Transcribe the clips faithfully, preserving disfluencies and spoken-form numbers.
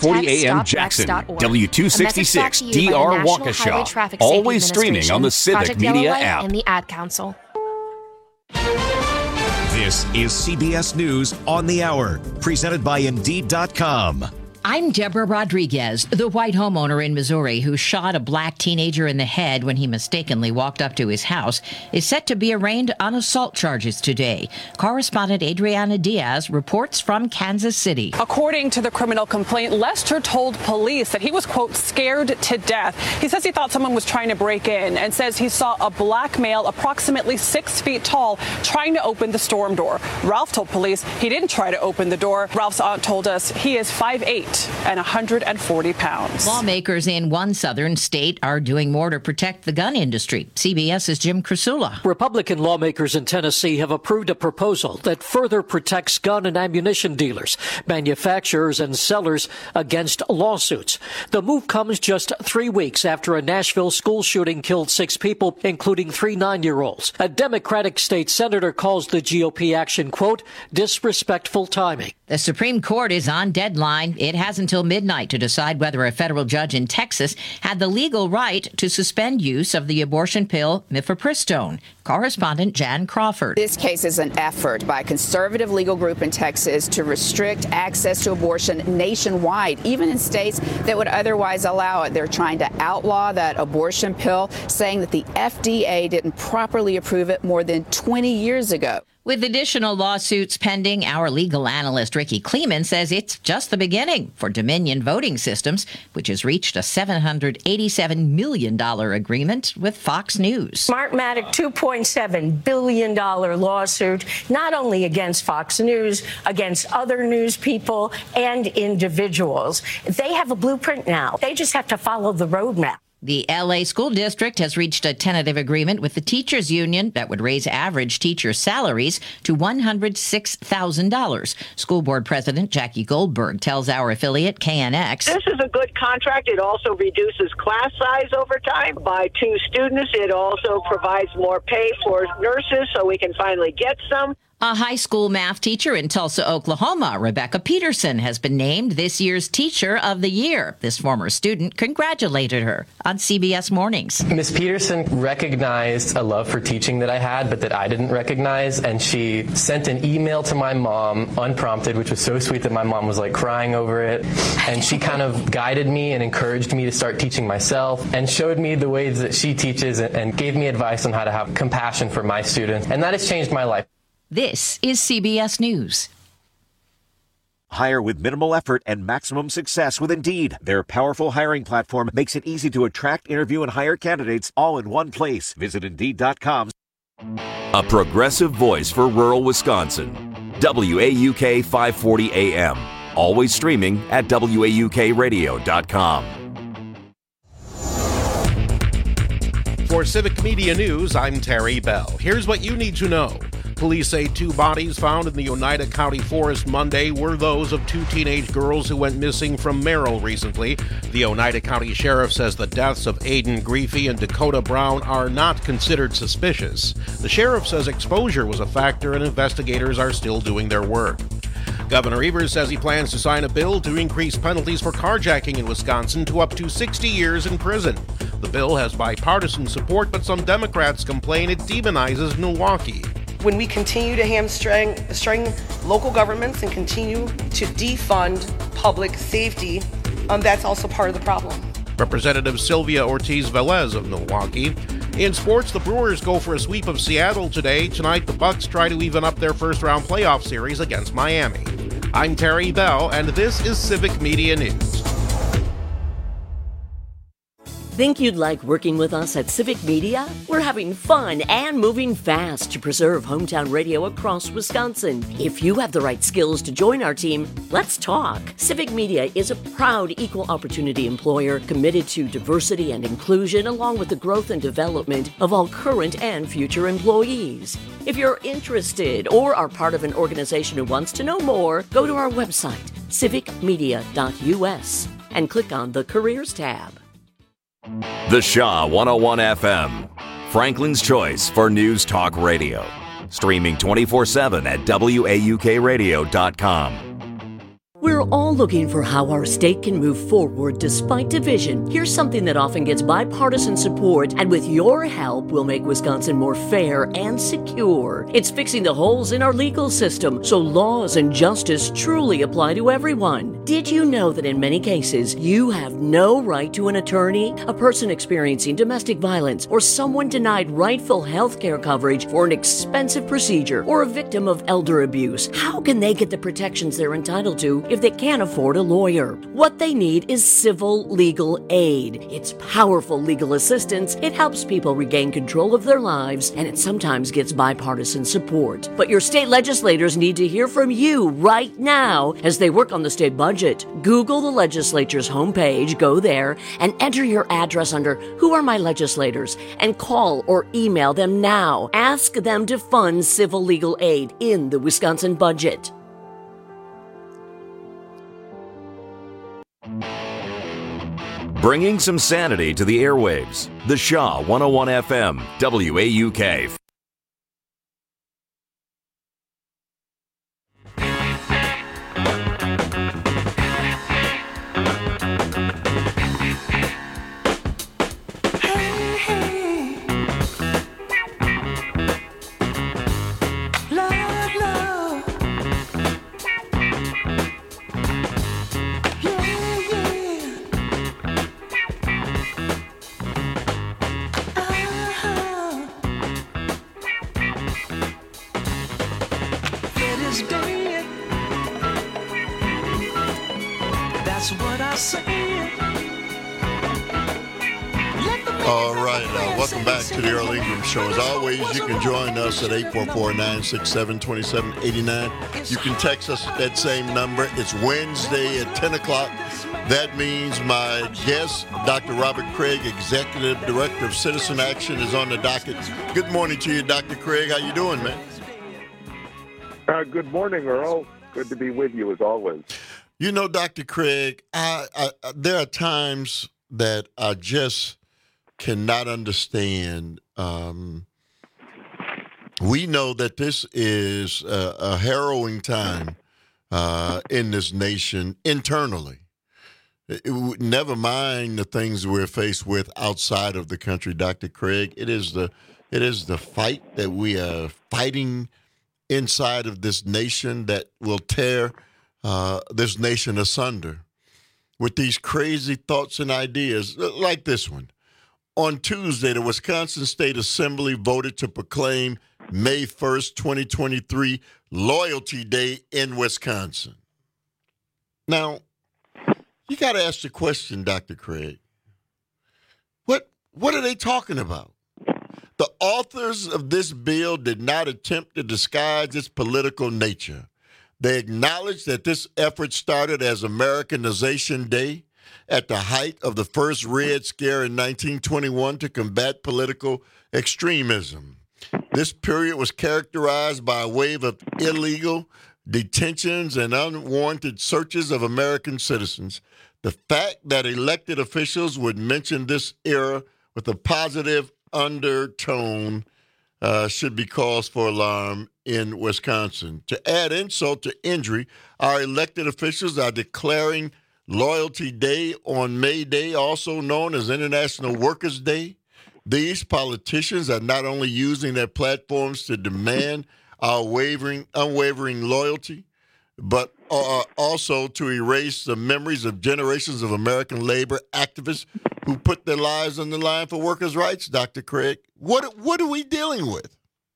forty A M Jackson, W two sixty-six D R Waukesha. Always streaming on the Civic Project Media Yellow Light, app. and the Ad Council. This is C B S News on the Hour, presented by Indeed dot com. I'm Deborah Rodriguez, the white homeowner in Missouri who shot a black teenager in the head when he mistakenly walked up to his house, is set to be arraigned on assault charges today. Correspondent Adriana Diaz reports from Kansas City. According to the criminal complaint, Lester told police that he was, quote, scared to death. He says he thought someone was trying to break in and says he saw a black male approximately six feet tall trying to open the storm door. Ralph told police he didn't try to open the door. Ralph's aunt told us he is five eight and one hundred forty pounds. Lawmakers in one southern state are doing more to protect the gun industry. CBS's Jim Krasula. Republican lawmakers in Tennessee have approved a proposal that further protects gun and ammunition dealers, manufacturers, and sellers against lawsuits. The move comes just three weeks after a Nashville school shooting killed six people, including three nine-year-olds. A Democratic state senator calls the G O P action, quote, disrespectful timing. The Supreme Court is on deadline. It has until midnight to decide whether a federal judge in Texas had the legal right to suspend use of the abortion pill mifepristone. Correspondent Jan Crawford. This case is an effort by a conservative legal group in Texas to restrict access to abortion nationwide, even in states that would otherwise allow it. They're trying to outlaw that abortion pill, saying that the F D A didn't properly approve it more than twenty years ago. With additional lawsuits pending, our legal analyst Ricky Kleeman says it's just the beginning for Dominion Voting Systems, which has reached a seven hundred eighty-seven million dollars agreement with Fox News. Smartmatic two point seven billion dollars lawsuit, not only against Fox News, against other news people and individuals. They have a blueprint now. They just have to follow the roadmap. The L A School District has reached a tentative agreement with the teachers union that would raise average teacher salaries to one hundred six thousand dollars. School Board President Jackie Goldberg tells our affiliate K N X. This is a good contract. It also reduces class size over time by two students. It also provides more pay for nurses so we can finally get some. A high school math teacher in Tulsa, Oklahoma, Rebecca Peterson, has been named this year's Teacher of the Year. This former student congratulated her on C B S Mornings. Miss Peterson recognized a love for teaching that I had, but that I didn't recognize, and she sent an email to my mom, unprompted, which was so sweet that my mom was like crying over it, and she kind of guided me and encouraged me to start teaching myself, and showed me the ways that she teaches, and gave me advice on how to have compassion for my students, and that has changed my life. This is C B S News. Hire with minimal effort and maximum success with Indeed. Their powerful hiring platform makes it easy to attract, interview, and hire candidates all in one place. Visit Indeed dot com. A progressive voice for rural Wisconsin. W A U K five forty A M. Always streaming at W A U K radio dot com. For Civic Media News, I'm Terry Bell. Here's what you need to know. Police say two bodies found in the Oneida County forest Monday were those of two teenage girls who went missing from Merrill recently. The Oneida County Sheriff says the deaths of Aiden Griefey and Dakota Brown are not considered suspicious. The sheriff says exposure was a factor and investigators are still doing their work. Governor Evers says he plans to sign a bill to increase penalties for carjacking in Wisconsin to up to sixty years in prison. The bill has bipartisan support, but some Democrats complain it demonizes Milwaukee. When we continue to hamstring string local governments and continue to defund public safety, um, that's also part of the problem. Representative Sylvia Ortiz-Velez of Milwaukee. In sports, the Brewers go for a sweep of Seattle today. Tonight, the Bucks try to even up their first-round playoff series against Miami. I'm Terry Bell, and this is Civic Media News. Think you'd like working with us at Civic Media? We're having fun and moving fast to preserve hometown radio across Wisconsin. If you have the right skills to join our team, let's talk. Civic Media is a proud equal opportunity employer committed to diversity and inclusion, along with the growth and development of all current and future employees. If you're interested or are part of an organization who wants to know more, go to our website, civic media dot U S, and click on the Careers tab. The Shaw one oh one F M, Franklin's choice for news talk radio. Streaming twenty-four seven at W A U K radio dot com. We're all looking for how our state can move forward despite division. Here's something that often gets bipartisan support, and with your help, we'll make Wisconsin more fair and secure. It's fixing the holes in our legal system so laws and justice truly apply to everyone. Did you know that in many cases, you have no right to an attorney? A person experiencing domestic violence, or someone denied rightful health care coverage for an expensive procedure, or a victim of elder abuse, how can they get the protections they're entitled to if they can't afford a lawyer? What they need is civil legal aid. It's powerful legal assistance. It helps people regain control of their lives, and it sometimes gets bipartisan support. But your state legislators need to hear from you right now as they work on the state budget. Google the legislature's homepage, go there, and enter your address under Who Are My Legislators, and call or email them now. Ask them to fund civil legal aid in the Wisconsin budget. Bringing some sanity to the airwaves. The Shaw one oh one F M, W A U K. All right, uh, welcome back to the Earl Ingram Show. As always, you can join us at eight four four, nine six seven, two seven eight nine. You can text us at that same number. It's Wednesday at ten o'clock. That means my guest, Doctor Robert Craig, Executive Director of Citizen Action, is on the docket. Good morning to you, Doctor Craig. How you doing, man? Uh, good morning, Earl. Good to be with you as always. You know, Doctor Craig, I, I, there are times that I just cannot understand. Um, we know that this is a, a harrowing time uh, in this nation internally. It, it, never mind the things we're faced with outside of the country, Doctor Craig. It is the it is the fight that we are fighting inside of this nation that will tear uh, this nation asunder with these crazy thoughts and ideas like this one. On Tuesday, the Wisconsin State Assembly voted to proclaim May first, twenty twenty-three, Loyalty Day in Wisconsin. Now, you got to ask the question, Doctor Craig, what what are they talking about? The authors of this bill did not attempt to disguise its political nature. They acknowledged that this effort started as Americanization Day at the height of the first Red Scare in nineteen twenty-one to combat political extremism. This period was characterized by a wave of illegal detentions and unwarranted searches of American citizens. The fact that elected officials would mention this era with a positive undertone uh, should be cause for alarm in Wisconsin. To add insult to injury, our elected officials are declaring Loyalty Day on May Day, also known as International Workers' Day. These politicians are not only using their platforms to demand our wavering, unwavering loyalty, but are also to erase the memories of generations of American labor activists who put their lives on the line for workers' rights, Doctor Craig. What what are we dealing with?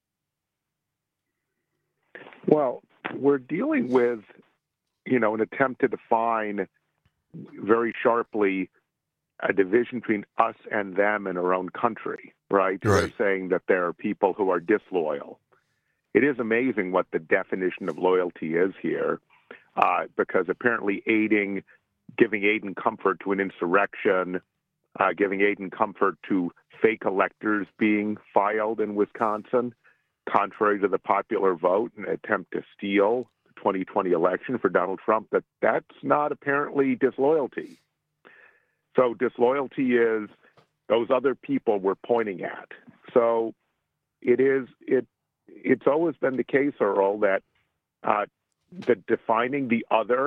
Well, we're dealing with, you know, an attempt to define very sharply a division between us and them in our own country, right? Right. They're saying that there are people who are disloyal. It is amazing what the definition of loyalty is here, uh, because apparently aiding, giving aid and comfort to an insurrection, uh, giving aid and comfort to fake electors being filed in Wisconsin, contrary to the popular vote, an attempt to steal the twenty twenty election for Donald Trump, that that's not apparently disloyalty. So disloyalty is those other people we're pointing at. So it is, it, it's always been the case, Earl, that uh, the defining the other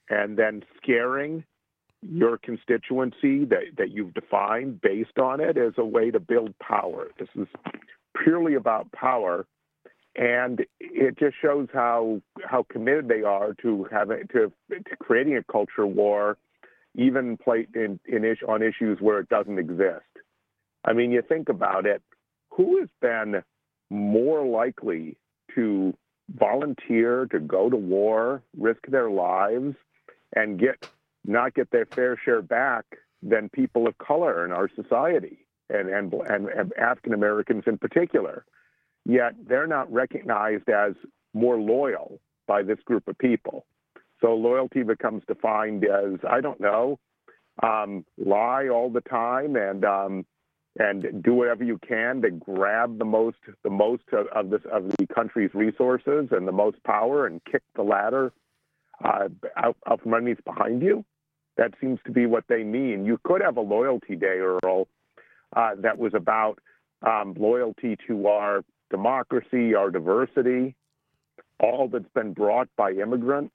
and then scaring your constituency that, that you've defined based on it as a way to build power. This is purely about power, and it just shows how how committed they are to having to, to creating a culture war, even play in, in ish, on issues where it doesn't exist. I mean, you think about it, who has been more likely to volunteer to go to war, risk their lives, and get not get their fair share back than people of color in our society, and and and, and African Americans in particular? Yet they're not recognized as more loyal by this group of people. So loyalty becomes defined as, I don't know, um, lie all the time and um, and do whatever you can to grab the most the most of, of this of the country's resources and the most power and kick the ladder uh, out, out from underneath behind you. That seems to be what they mean. You could have a loyalty day, Earl, uh, that was about um, loyalty to our democracy, our diversity, all that's been brought by immigrants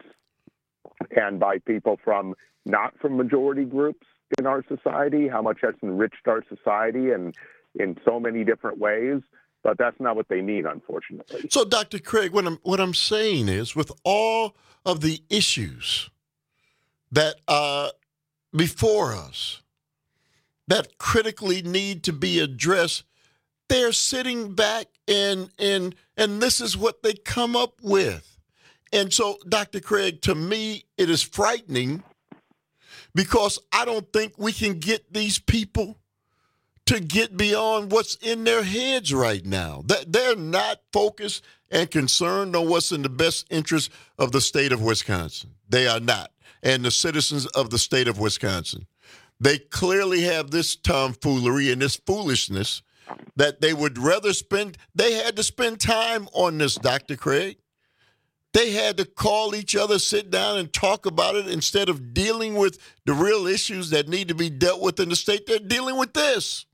and by people from not from majority groups in our society, how much that's enriched our society and in so many different ways. But that's not what they mean, unfortunately. So, Doctor Craig, what I'm what I'm saying is, with all of the issues that are before us that critically need to be addressed, they're sitting back and and and this is what they come up with. And so, Doctor Craig, to me, it is frightening because I don't think we can get these people to get beyond what's in their heads right now. That they're not focused and concerned on what's in the best interest of the state of Wisconsin. They are not. And the citizens of the state of Wisconsin. They clearly have this tomfoolery and this foolishness that they would rather spend. They had to spend time on this, Doctor Craig. They had to call each other, sit down and talk about it instead of dealing with the real issues that need to be dealt with in the state. They're dealing with this.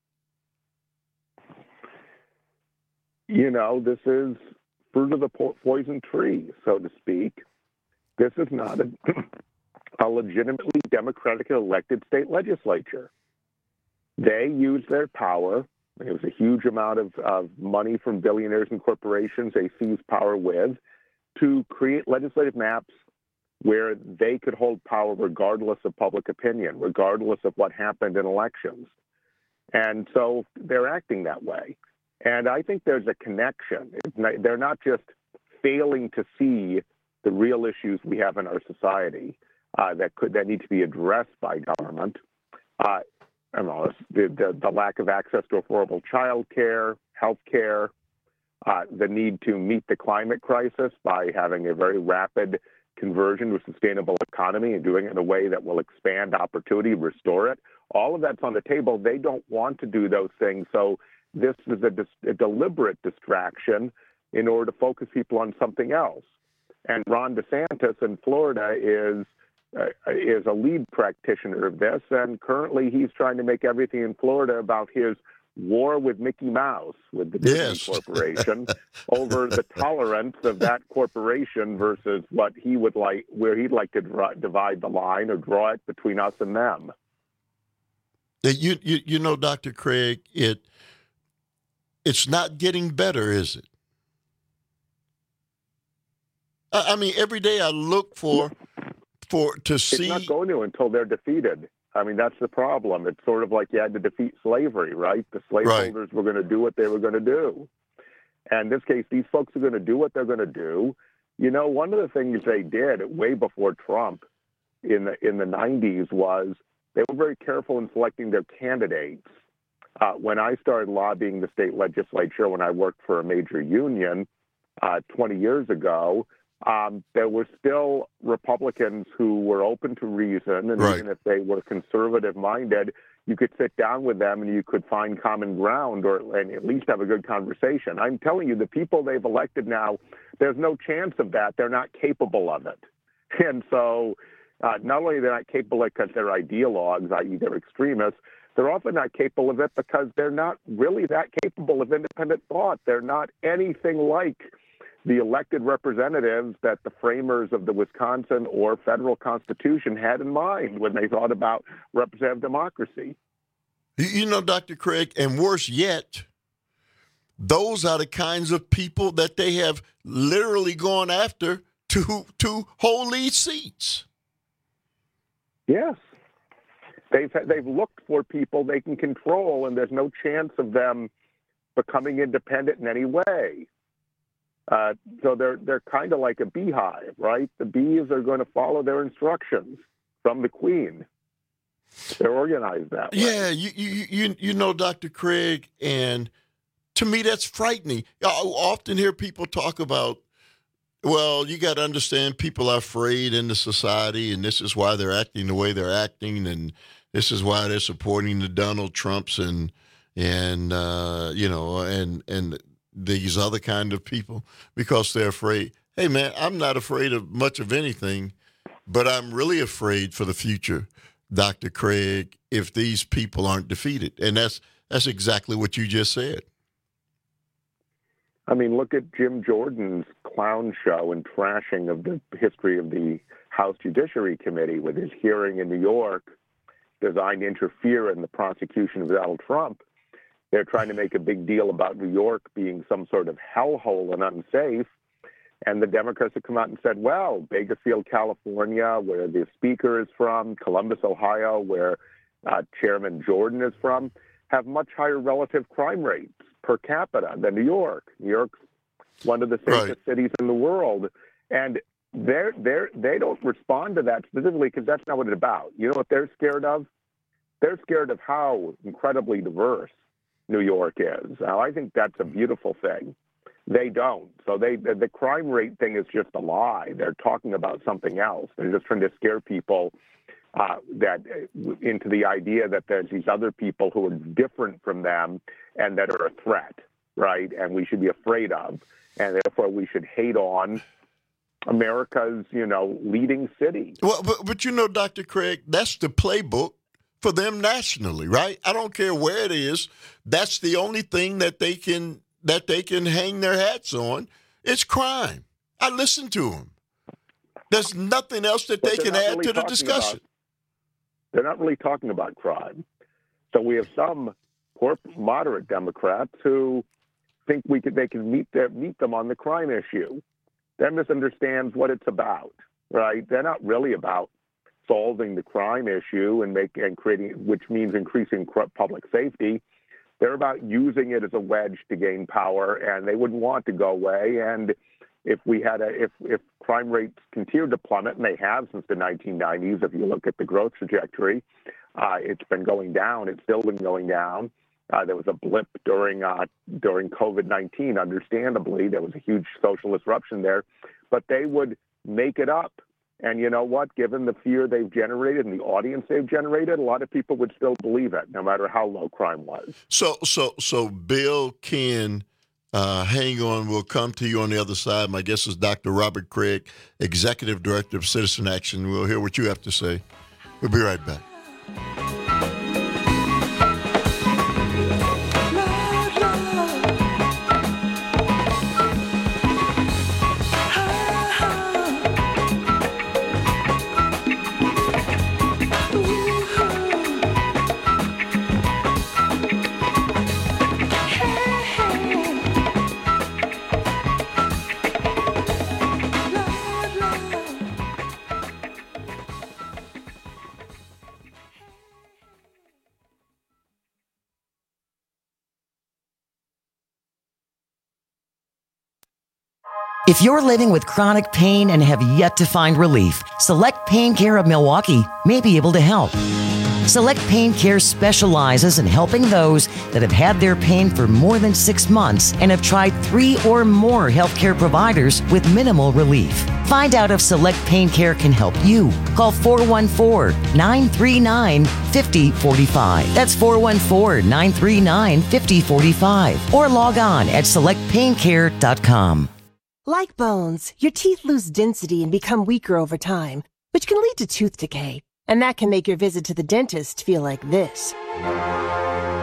You know, this is fruit of the po- poison tree, so to speak. This is not a, a legitimately democratically elected state legislature. They use their power. It was a huge amount of, of money from billionaires and corporations they seized power with to create legislative maps where they could hold power regardless of public opinion, regardless of what happened in elections. And so they're acting that way. And I think there's a connection. Not, they're not just failing to see the real issues we have in our society uh, that could that need to be addressed by government. Uh, I don't know, the, the, the lack of access to affordable child care, health care, uh, the need to meet the climate crisis by having a very rapid conversion to a sustainable economy and doing it in a way that will expand opportunity, restore it. All of that's on the table. They don't want to do those things. So this is a, dis- a deliberate distraction in order to focus people on something else. And Ron DeSantis in Florida is uh, is a lead practitioner of this, and currently he's trying to make everything in Florida about his war with Mickey Mouse, with the Disney yes. Corporation, over the tolerance of that corporation versus what he would like, where he'd like to draw, divide the line or draw it between us and them. You you you know, Doctor Craig, it it's not getting better, is it? I mean, every day I look for for to see. It's not going to until they're defeated. I mean, that's the problem. It's sort of like you had to defeat slavery, right? The slaveholders right. were going to do what they were going to do. And in this case, these folks are going to do what they're going to do. You know, one of the things they did way before Trump in the in the nineties was they were very careful in selecting their candidates. Uh, when I started lobbying the state legislature, when I worked for a major union uh, twenty years ago, Um, there were still Republicans who were open to reason, and right. even if they were conservative-minded, you could sit down with them and you could find common ground or and at least have a good conversation. I'm telling you, the people they've elected now, there's no chance of that. They're not capable of it. And so uh, not only are they not capable of it because they're ideologues, that is they're extremists, they're often not capable of it because they're not really that capable of independent thought. They're not anything like the elected representatives that the framers of the Wisconsin or federal Constitution had in mind when they thought about representative democracy. You know, Doctor Craig, and worse yet, those are the kinds of people that they have literally gone after to to hold these seats. Yes. They've they've looked for people they can control, and there's no chance of them becoming independent in any way. Uh, so they're they're kind of like a beehive, right? The bees are going to follow their instructions from the queen. They're organized that way. Yeah, you you you you know, Doctor Craig, and to me that's frightening. I often hear people talk about, well, you got to understand people are afraid in the society, and this is why they're acting the way they're acting, and this is why they're supporting the Donald Trumps and and uh, you know and and these other kind of people because they're afraid. Hey, man, I'm not afraid of much of anything, but I'm really afraid for the future, Doctor Craig, if these people aren't defeated, and that's that's exactly what you just said. I mean, look at Jim Jordan's clown show and trashing of the history of the House Judiciary Committee with his hearing in New York designed to interfere in the prosecution of Donald Trump. They're trying to make a big deal about New York being some sort of hellhole and unsafe. And the Democrats have come out and said, well, Bakersfield, California, where the speaker is from, Columbus, Ohio, where uh, Chairman Jordan is from, have much higher relative crime rates per capita than New York. New York's one of the safest right. cities in the world. And they're, they're, they don't respond to that specifically because that's not what it's about. You know what they're scared of? They're scared of how incredibly diverse New York is. Now, I think that's a beautiful thing. They don't. So they the, the crime rate thing is just a lie. They're talking about something else. They're just trying to scare people uh, that into the idea that there's these other people who are different from them and that are a threat, right? And we should be afraid of, and therefore we should hate on America's, you know, leading city. Well, but, but you know, Doctor Craig, that's the playbook for them nationally, right? I don't care where it is. That's the only thing that they can that they can hang their hats on. It's crime. I listen to them. There's nothing else that they can add to the discussion. About, they're not really talking about crime. So we have some poor moderate Democrats who think we could they can meet their meet them on the crime issue. That misunderstands what it's about, right? They're not really about solving the crime issue and make and creating, which means increasing public safety. They're about using it as a wedge to gain power, and they wouldn't want to go away. And if we had a, if if crime rates continue to plummet, and they have since the nineteen nineties, if you look at the growth trajectory, uh, it's been going down. It's still been going down. Uh, there was a blip during uh, during COVID nineteen. Understandably, there was a huge social disruption there, but they would make it up. And you know what? Given the fear they've generated and the audience they've generated, a lot of people would still believe it, no matter how low crime was. So, so, so, Bill, Ken, uh, hang on. We'll come to you on the other side. My guest is Doctor Robert Craig, Executive Director of Citizen Action. We'll hear what you have to say. We'll be right back. If you're living with chronic pain and have yet to find relief, Select Pain Care of Milwaukee may be able to help. Select Pain Care specializes in helping those that have had their pain for more than six months and have tried three or more healthcare providers with minimal relief. Find out if Select Pain Care can help you. Call four one four, nine three nine, five zero four five. That's four one four, nine three nine, five zero four five. Or log on at select pain care dot com. Like bones, your teeth lose density and become weaker over time, which can lead to tooth decay. And that can make your visit to the dentist feel like this.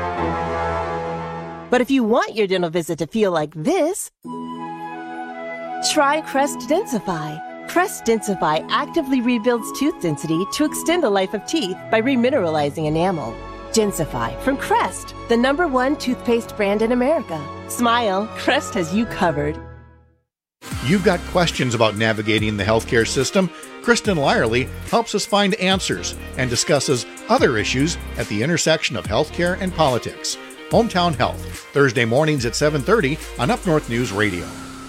But if you want your dental visit to feel like this, Try Crest Densify. Crest Densify actively rebuilds tooth density to extend the life of teeth by remineralizing enamel. Densify from Crest, the number one toothpaste brand in America. Smile, Crest has you covered. You've got questions about navigating the healthcare system? Kristen Lyerly helps us find answers and discusses other issues at the intersection of healthcare and politics. Hometown Health, Thursday mornings at seven thirty on Up North News Radio.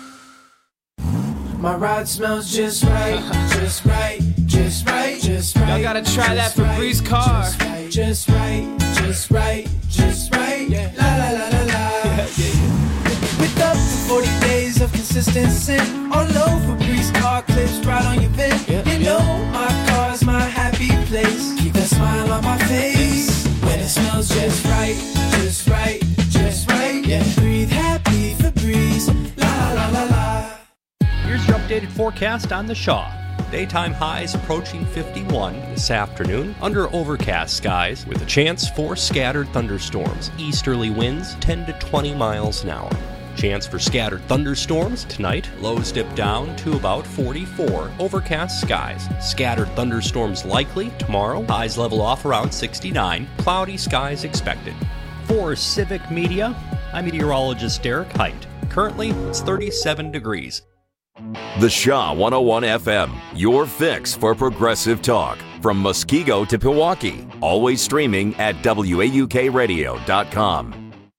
My ride smells just right, just right, just right, just right. Y'all gotta try that Febreze car. Just right, just right, just right. Yeah. La la la la la. Yeah, yeah, yeah. With up to forty days of consistent scent, all over Febreze car clips right on your vent. Yeah, you know yeah. my car's my happy place. Keep that smile on my face when it smells just right, just right, just right. Yeah, breathe happy Febreze. La la la la. Here's your updated forecast on the Shaw. Daytime highs approaching fifty-one this afternoon under overcast skies with a chance for scattered thunderstorms. Easterly winds ten to twenty miles an hour. Chance for scattered thunderstorms tonight. Lows dip down to about forty-four. Overcast skies. Scattered thunderstorms likely tomorrow. Highs level off around sixty-nine. Cloudy skies expected. For Civic Media, I'm meteorologist Derek Height. Currently, it's thirty-seven degrees. The Shaw one oh one F M, your fix for progressive talk. From Muskego to Pewaukee. Always streaming at W A U K radio dot com.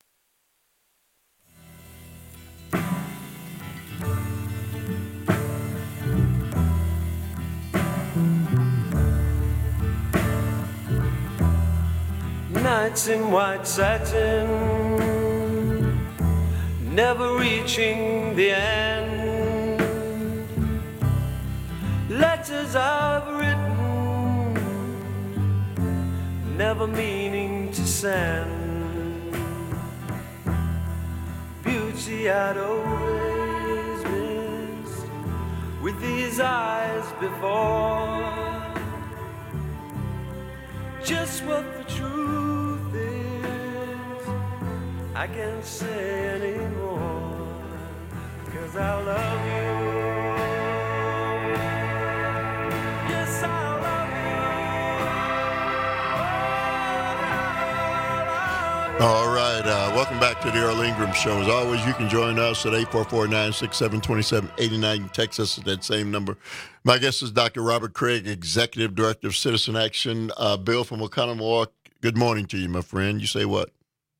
Nights in white satin, never reaching the end. Letters I've written, never meaning to send. Beauty I'd always missed with these eyes before. Just what the truth is, I can't say anymore, 'cause I love you. Yes, I love you. All right, uh, welcome back to the Earl Ingram Show. As always, you can join us at eight four four, nine six seven, two seven eight nine. You can text us at that same number. My guest is Doctor Robert Craig, Executive Director of Citizen Action. Uh, Bill from Oconomowoc, good morning to you, my friend. You say what?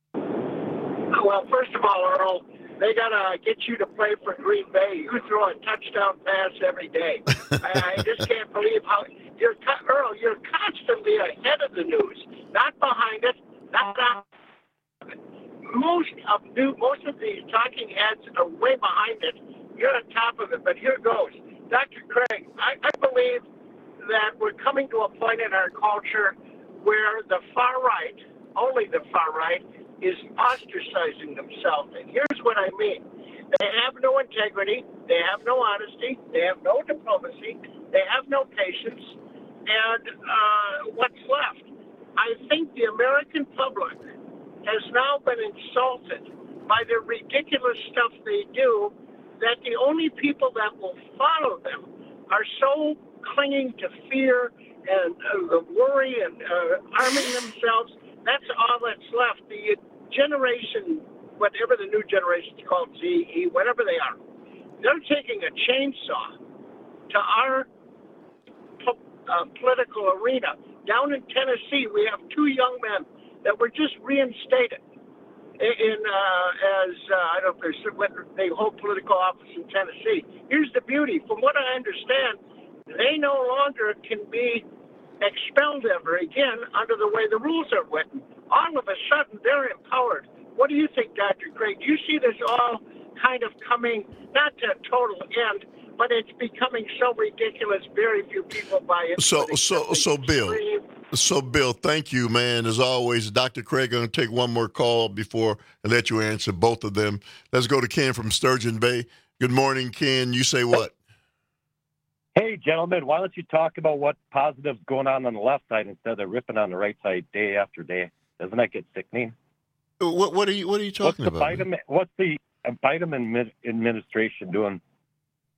Well, first of all, Earl, they got to get you to play for Green Bay. You throw a touchdown pass every day. I, I just can't believe how you're, Earl, you're constantly ahead of the news, not behind it, not on it. Most of new, most of these talking heads are way behind it. You're on top of it, but here goes. Doctor Craig, I, I believe that we're coming to a point in our culture where the far right, only the far right, is ostracizing themselves. And here's what I mean. They have no integrity. They have no honesty. They have no diplomacy. They have no patience. And uh, what's left? I think the American public has now been insulted by the ridiculous stuff they do, that the only people that will follow them are so clinging to fear and uh, worry and uh, arming themselves. That's all that's left. The generation, whatever the new generation is called, Z, E, whatever they are, they're taking a chainsaw to our po- uh, political arena. Down in Tennessee, we have two young men that were just reinstated in uh, as uh, I don't know if whether they hold political office in Tennessee. Here's the beauty: from what I understand, they no longer can be expelled ever again under the way the rules are written. All of a sudden, they're empowered. What do you think, Doctor Craig? Do you see this all kind of coming, not to a total end, but it's becoming so ridiculous, very few people buy it. So, so, so, Bill. Extreme. So, Bill, thank you, man. As always, Doctor Craig, going to take one more call before I let you answer both of them. Let's go to Ken from Sturgeon Bay. Good morning, Ken. You say what? Hey, gentlemen, why don't you talk about what positive's going on on the left side instead of ripping on the right side day after day? Doesn't that get sickening? What, what are you What are you talking what's the about? Biden, what's the Biden administration doing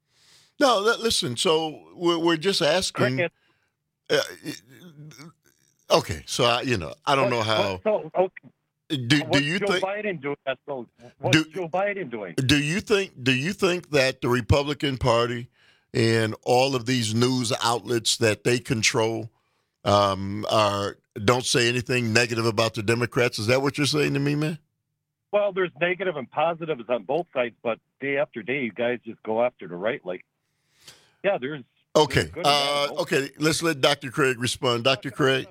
No, listen. So we're we're just asking. Uh, okay, so I, you know, I don't know how. So, okay. Do, what's do you Joe think Biden doing? That's so, what's do, Joe Biden doing? Do you think? Do you think that the Republican Party and all of these news outlets that they control um, are don't say anything negative about the Democrats? Is that what you're saying to me, man? Well, there's negative and positives on both sides, but day after day, you guys just go after the right. Like, yeah, there's okay. There's good uh, okay, let's let Doctor Craig respond. Doctor Craig.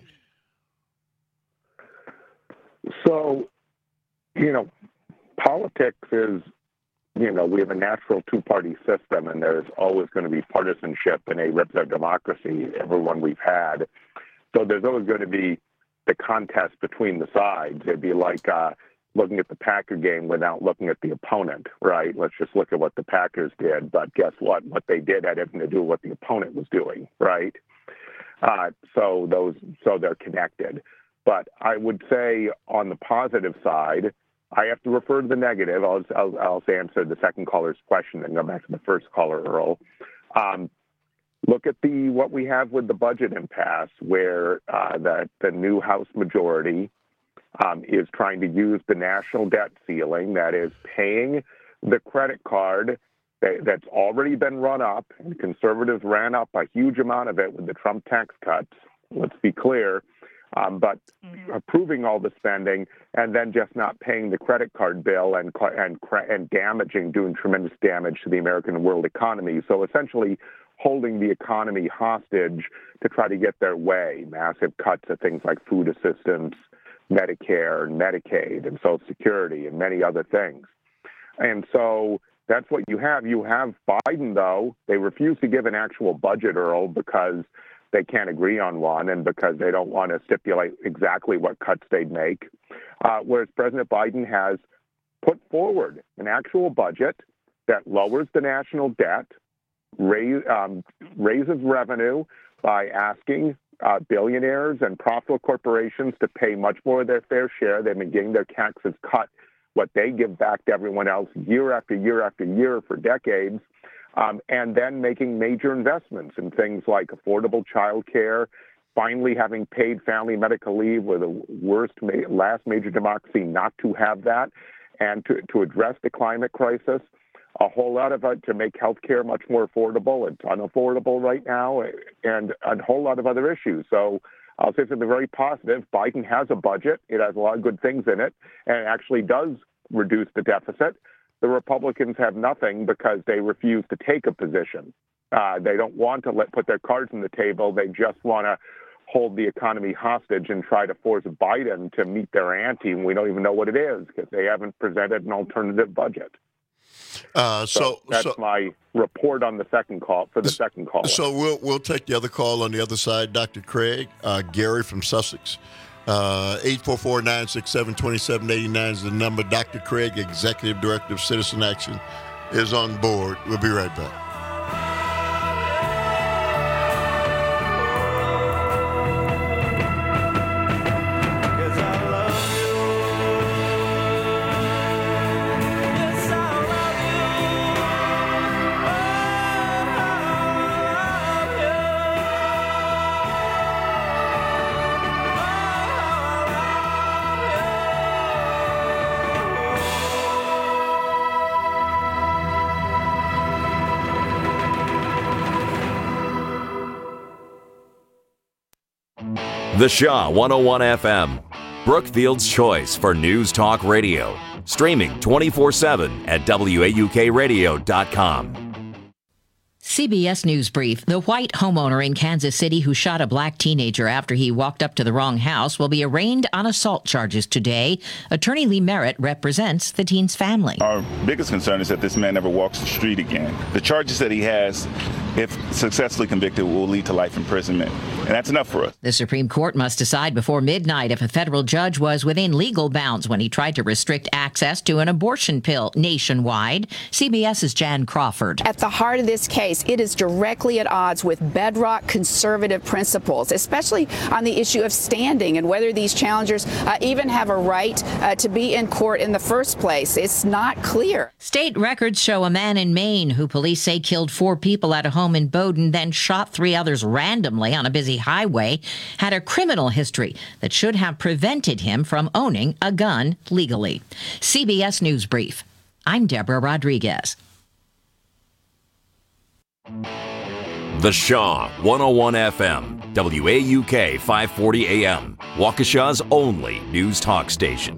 So, you know, politics is, you know, we have a natural two-party system, and there's always going to be partisanship in a representative democracy, everyone we've had. So there's always going to be the contest between the sides. It'd be like uh, looking at the Packer game without looking at the opponent, right? Let's just look at what the Packers did, but guess what? What they did had nothing to do with what the opponent was doing, right? Uh, so those, so they're connected. But I would say on the positive side, I have to refer to the negative. I'll, I'll, I'll answer the second caller's question and go back to the first caller, Earl. Um, look at the what we have with the budget impasse, where uh, the, the new House majority um, is trying to use the national debt ceiling, that is paying the credit card that, that's already been run up, and conservatives ran up a huge amount of it with the Trump tax cuts. Let's be clear. Um, but mm-hmm. approving all the spending and then just not paying the credit card bill and and and damaging, doing tremendous damage to the American and world economy. So essentially holding the economy hostage to try to get their way. Massive cuts at things like food assistance, Medicare, and Medicaid, and Social Security, and many other things. And so that's what you have. You have Biden, though. They refuse to give an actual budget, Earl, because they can't agree on one, and because they don't want to stipulate exactly what cuts they'd make. Uh, whereas President Biden has put forward an actual budget that lowers the national debt, raise, um, raises revenue by asking uh, billionaires and profitable corporations to pay much more of their fair share. They've been getting their taxes cut, what they give back to everyone else year after year after year for decades. Um, and then making major investments in things like affordable child care, finally having paid family medical leave. We're the worst, ma- last major democracy not to have that, and to, to address the climate crisis. A whole lot of it to make health care much more affordable. It's unaffordable right now, and a whole lot of other issues. So I'll say something very positive. Biden has a budget. It has a lot of good things in it, and it actually does reduce the deficit. The Republicans have nothing because they refuse to take a position. Uh, they don't want to let put their cards on the table. They just want to hold the economy hostage and try to force Biden to meet their ante, and we don't even know what it is because they haven't presented an alternative budget. Uh, so, so that's so, my report on the second call for the second call. So we'll we'll take the other call on the other side, Doctor Craig. Uh, Gary from Sussex. Uh, eight four four, nine six seven, two seven eight nine is the number. Doctor Craig, Executive Director of Citizen Action, is on board. We'll be right back. The Shaw one oh one F M, Brookfield's choice for news talk radio. Streaming twenty-four seven at W A U K radio dot com. C B S News Brief. The white homeowner in Kansas City who shot a black teenager after he walked up to the wrong house will be arraigned on assault charges today. Attorney Lee Merritt represents the teen's family. Our biggest concern is that this man never walks the street again. The charges that he has, if successfully convicted, will lead to life imprisonment. And that's enough for us. The Supreme Court must decide before midnight if a federal judge was within legal bounds when he tried to restrict access to an abortion pill nationwide. CBS's Jan Crawford. At the heart of this case, it is directly at odds with bedrock conservative principles, especially on the issue of standing and whether these challengers uh, even have a right uh, to be in court in the first place. It's not clear. State records show a man in Maine who police say killed four people at a home in Bowdoin, then shot three others randomly on a busy highway, had a criminal history that should have prevented him from owning a gun legally. C B S News Brief. I'm Deborah Rodriguez. The Shaw one oh one F M, W A U K five forty A M, Waukesha's only news talk station.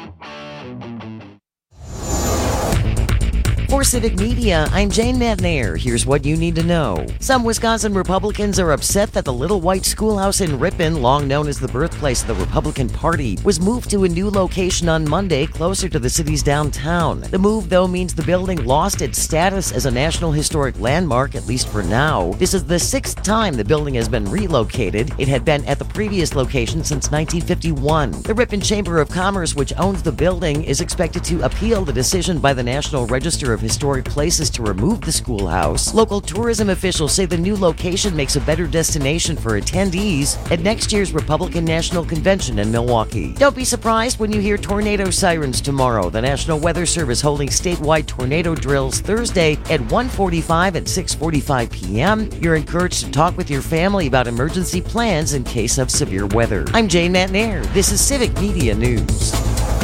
For Civic Media, I'm Jane Matnair. Here's what you need to know. Some Wisconsin Republicans are upset that the Little White Schoolhouse in Ripon, long known as the birthplace of the Republican Party, was moved to a new location on Monday closer to the city's downtown. The move, though, means the building lost its status as a National Historic Landmark, at least for now. This is the sixth time the building has been relocated. It had been at the previous location since nineteen fifty-one. The Ripon Chamber of Commerce, which owns the building, is expected to appeal the decision by the National Register of Historic Places to remove the schoolhouse. Local tourism officials say the new location makes a better destination for attendees at next year's Republican National Convention in Milwaukee. Don't be surprised when you hear tornado sirens tomorrow. The National Weather Service holding statewide tornado drills Thursday at one forty-five and six forty-five p.m. You're encouraged to talk with your family about emergency plans in case of severe weather. I'm Jane Matnair. This is Civic Media News.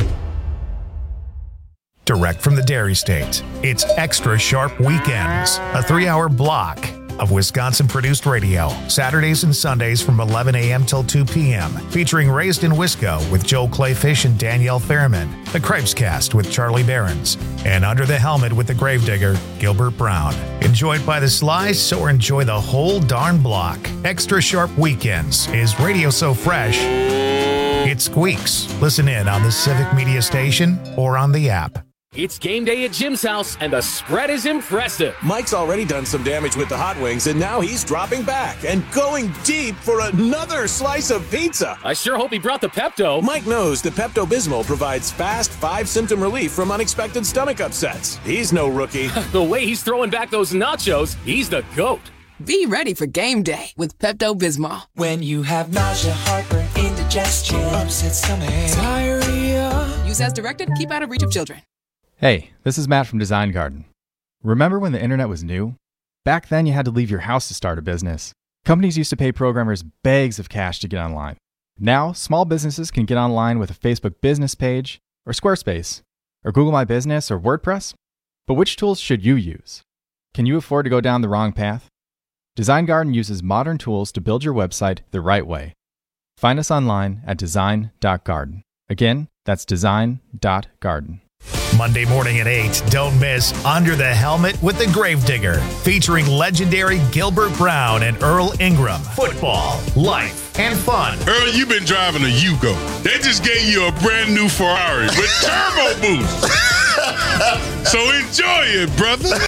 Direct from the Dairy State, it's Extra Sharp Weekends, a three-hour block of Wisconsin-produced radio, Saturdays and Sundays from eleven a.m. till two p.m., featuring Raised in Wisco with Joel Clayfish and Danielle Fairman, The Cripes Cast with Charlie Behrens, and Under the Helmet with the Gravedigger, Gilbert Brown. Enjoyed by the slice or enjoy the whole darn block. Extra Sharp Weekends is radio so fresh, it squeaks. Listen in on the Civic Media Station or on the app. It's game day at Jim's house, and the spread is impressive. Mike's already done some damage with the hot wings, and now he's dropping back and going deep for another slice of pizza. I sure hope he brought the Pepto. Mike knows that Pepto-Bismol provides fast five-symptom relief from unexpected stomach upsets. He's no rookie. The way he's throwing back those nachos, he's the GOAT. Be ready for game day with Pepto-Bismol. When you have nausea, heartburn, indigestion, upset stomach, diarrhea. Use as directed. Keep out of reach of children. Hey, this is Matt from Design Garden. Remember when the internet was new? Back then you had to leave your house to start a business. Companies used to pay programmers bags of cash to get online. Now, small businesses can get online with a Facebook business page, or Squarespace, or Google My Business, or WordPress. But which tools should you use? Can you afford to go down the wrong path? Design Garden uses modern tools to build your website the right way. Find us online at design dot garden. Again, that's design dot garden. Monday morning at eight, don't miss Under the Helmet with the Gravedigger, featuring legendary Gilbert Brown and Earl Ingram. Football, life, and fun. Earl, you've been driving a Yugo. They just gave you a brand new Ferrari with turbo boost. So enjoy it, brother.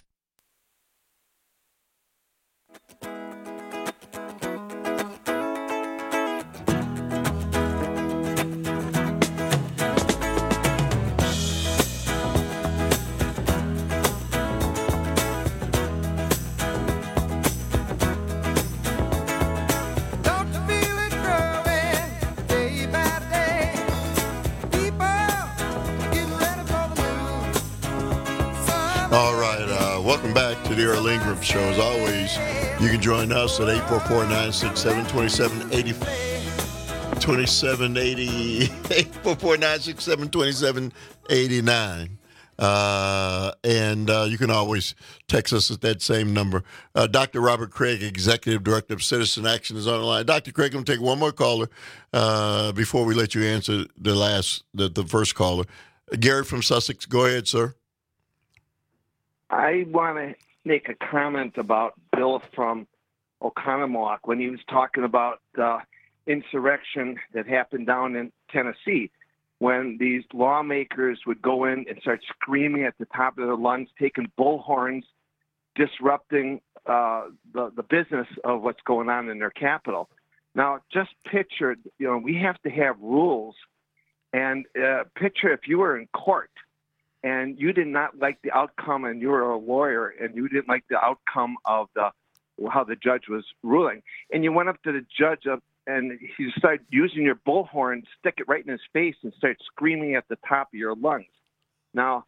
Welcome back to the Earl Ingram Show. As always, you can join us at eight four four, nine six seven, two seven eight zero. twenty-seven eighty, eight four four, nine six seven, two seven eight nine. Uh, and uh, you can always text us at that same number. Uh, Doctor Robert Craig, Executive Director of Citizen Action, is on the line. Doctor Craig, I'm going to take one more caller uh, before we let you answer the last, the, the first caller. Gary from Sussex, go ahead, sir. I want to make a comment about Bill from Oconomowoc when he was talking about the insurrection that happened down in Tennessee, when these lawmakers would go in and start screaming at the top of their lungs, taking bullhorns, disrupting uh, the, the business of what's going on in their capital. Now, just picture, you know, we have to have rules. And uh, picture if you were in court and you did not like the outcome and you were a lawyer and you didn't like the outcome of the how the judge was ruling. And you went up to the judge up and you started using your bullhorn, stick it right in his face and start screaming at the top of your lungs. Now,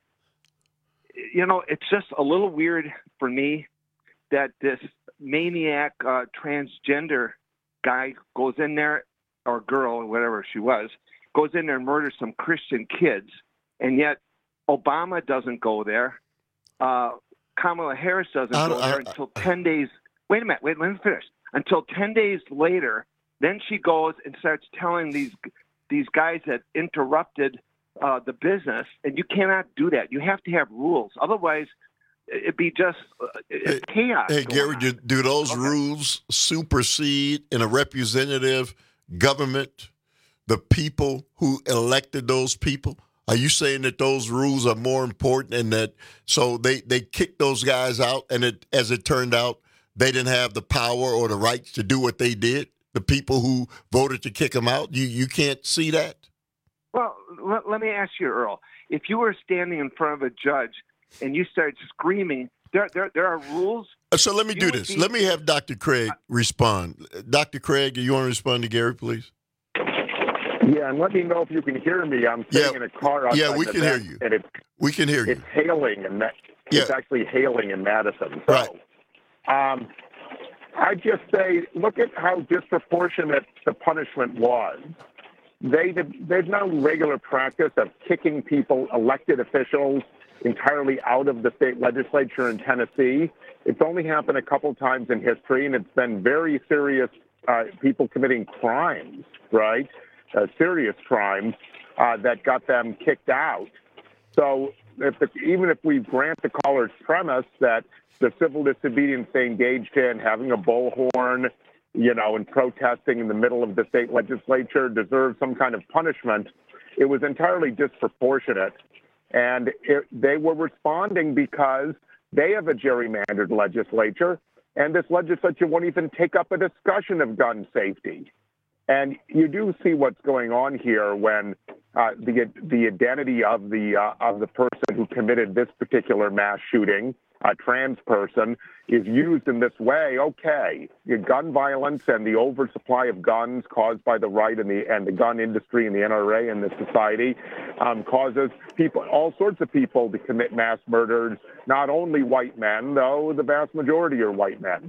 you know, it's just a little weird for me that this maniac uh, transgender guy goes in there, or girl, or whatever she was, goes in there and murders some Christian kids, and yet Obama doesn't go there. Uh, Kamala Harris doesn't I, go there I, until ten days. Wait a minute. Wait, let me finish. Until ten days later, then she goes and starts telling these these guys that interrupted uh, the business, and you cannot do that. You have to have rules. Otherwise, it'd be just uh, it's chaos. Hey, Gary, on. do, do those Okay. rules supersede in a representative government the people who elected those people? Are you saying that those rules are more important and that so they, they kicked those guys out and it, as it turned out, they didn't have the power or the rights to do what they did? The people who voted to kick them out? You you can't see that? Well, let, let me ask you, Earl. If you were standing in front of a judge and you started screaming, there there, there are rules. So let me You do would this. be- Let me have Doctor Craig respond. Doctor Craig, you want to respond to Gary, please? Yeah, and let me know if you can hear me. I'm sitting Yeah. in a car outside Yeah, we the can hear vent, you. and it's We can hear you. it's hailing, and it's actually hailing in Madison. So, Right. um, I just say, look at how disproportionate the punishment was. They they've now regular practice of kicking people, elected officials, entirely out of the state legislature in Tennessee. It's only happened a couple times in history, and it's been very serious uh, people committing crimes, right? Uh, serious crimes uh, that got them kicked out. So if the, even if we grant the caller's premise that the civil disobedience they engaged in, having a bullhorn, you know, and protesting in the middle of the state legislature deserves some kind of punishment, it was entirely disproportionate. And it, they were responding because they have a gerrymandered legislature, and this legislature won't even take up a discussion of gun safety. And you do see what's going on here when uh, the the identity of the uh, of the person who committed this particular mass shooting, a trans person, is used in this way. Okay, your gun violence and the oversupply of guns caused by the right and the and the gun industry and the N R A in this society um, causes people, all sorts of people, to commit mass murders. Not only white men, though the vast majority are white men.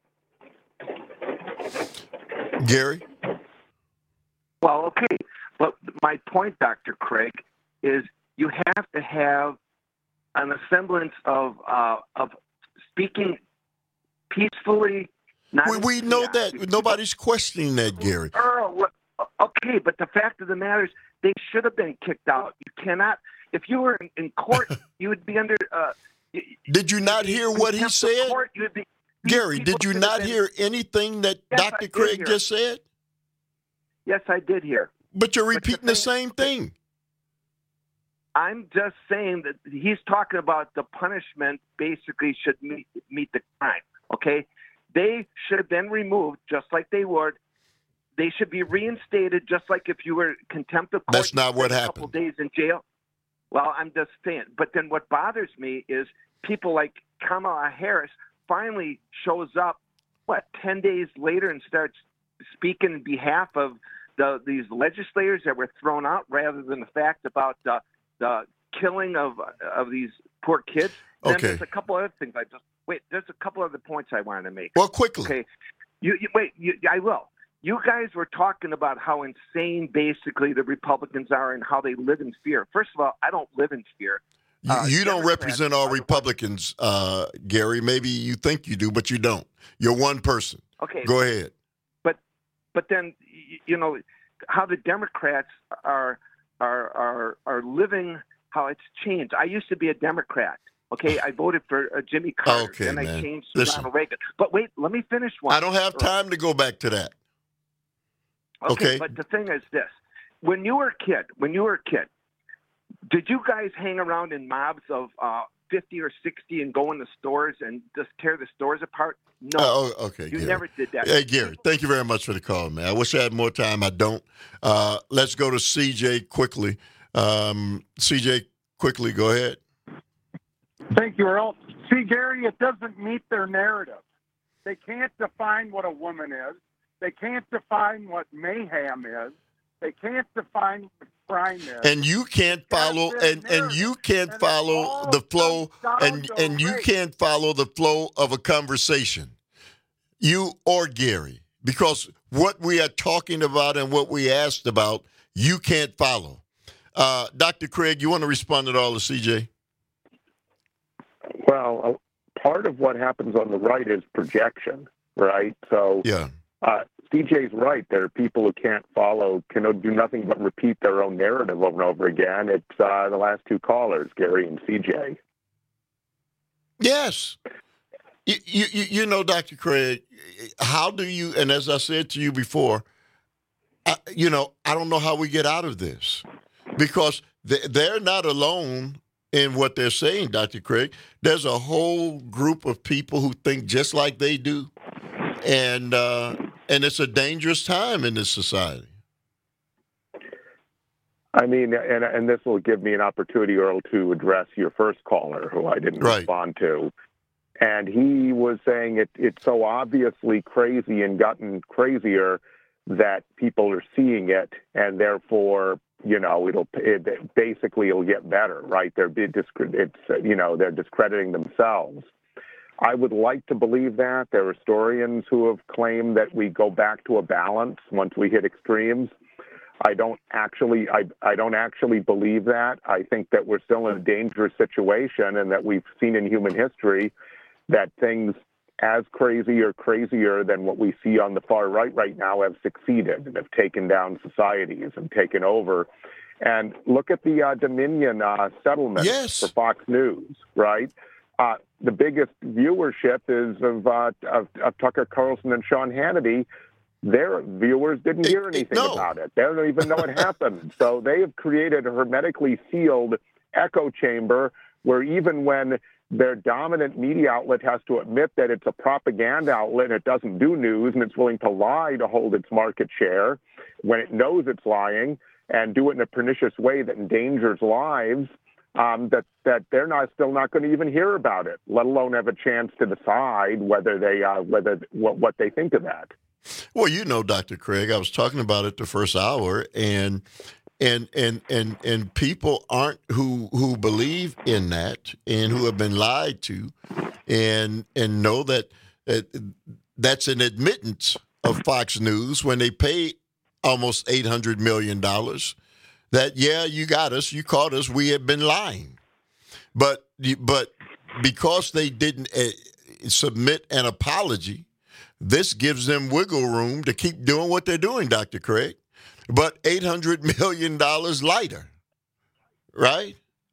Gary? Well, okay. But my point, Doctor Craig, is you have to have an semblance of uh, of speaking peacefully. Not We, we know that. Nobody's questioning that, Gary. Earl, what- okay, but the fact of the matter is they should have been kicked out. You cannot. If you were in, in court, you would be under. Uh, Did you not hear what he contempt of said? court, you would be- Gary, people did you should have not been- hear anything that Yes, I Doctor did Craig hear. just said? Yes, I did hear. But you're repeating the same thing. I'm just saying that he's talking about the punishment basically should meet, meet the crime, okay? They should have been removed just like they were. They should be reinstated just like if you were contempt of court. That's not you what spent A couple days in jail. Well, I'm just saying. But then what bothers me is people like Kamala Harris finally shows up, what, ten days later and starts speaking in behalf of the, these legislators that were thrown out rather than the fact about the, the killing of of these poor kids. And Okay. Then there's a couple other things I just wait. There's a couple other points I wanted to make. Well, quickly. Okay, you, you wait. You, I will. You guys were talking about how insane basically the Republicans are and how they live in fear. First of all, I don't live in fear. You, Uh, you don't Democrats represent all Republicans, uh, Gary. Maybe you think you do, but you don't. You're one person. Okay. Go ahead. But but then y- you know how the Democrats are are are are living, how it's changed. I used to be a Democrat. Okay, I voted for uh, Jimmy Carter, Okay, then I man. changed to Listen. Ronald Reagan. But wait, let me finish one. I don't have time to go back to that. Okay, Okay. but the thing is this: when you were a kid, when you were a kid, did you guys hang around in mobs of uh, fifty or sixty and go in the stores and just tear the stores apart? No. Oh, okay. You Gary. never did that. Hey, Gary, thank you very much for the call, man. I wish I had more time. I don't. Uh, let's go to C J quickly. Um, C J, quickly, go ahead. Thank you, Earl. See, Gary, it doesn't meet their narrative. They can't define what a woman is. They can't define what mayhem is. They can't define what crime is. And you can't follow, and, and you can't follow the flow, and, and you can't follow the flow of a conversation. You or Gary, because what we are talking about and what we asked about, you can't follow. Uh, Doctor Craig, you want to respond to all of C J? Well, uh, part of what happens on the right is projection, right? So yeah. Uh, C J's right. There are people who can't follow, can do nothing but repeat their own narrative over and over again. It's uh, the last two callers, Gary and C J. Yes. You, you, you know, Doctor Craig, how do you, and as I said to you before, I, you know, I don't know how we get out of this because they, they're not alone in what they're saying, Doctor Craig. There's a whole group of people who think just like they do. And uh, and it's a dangerous time in this society. I mean, and and this will give me an opportunity, Earl, to address your first caller, who I didn't right. respond to. And he was saying it, it's so obviously crazy and gotten crazier that people are seeing it, and therefore, you know, it'll it, basically it'll get better, right? They're it's you know they're discrediting themselves. I would like to believe that. There are historians who have claimed that we go back to a balance once we hit extremes. I don't actually, I, I don't actually believe that. I think that we're still in a dangerous situation, and that we've seen in human history that things as crazy or crazier than what we see on the far right right now have succeeded and have taken down societies and taken over. And look at the uh, Dominion uh, settlement yes. for Fox News, right? Uh, the biggest viewership is of, uh, of, of Tucker Carlson and Sean Hannity. Their viewers didn't hear anything no. about it. They don't even know it happened. So they have created a hermetically sealed echo chamber where even when their dominant media outlet has to admit that it's a propaganda outlet and it doesn't do news and it's willing to lie to hold its market share when it knows it's lying and do it in a pernicious way that endangers lives, Um, that that they're not still not going to even hear about it, let alone have a chance to decide whether they uh, whether what, what they think of that. Well, you know, Doctor Craig, I was talking about it the first hour, and and and and and people aren't who who believe in that and who have been lied to, and and know that uh, that's an admittance of Fox News when they pay almost eight hundred million dollars. That, yeah, you got us, you caught us, we have been lying. But but because they didn't uh, submit an apology, this gives them wiggle room to keep doing what they're doing, Doctor Craig. But eight hundred million dollars lighter, right?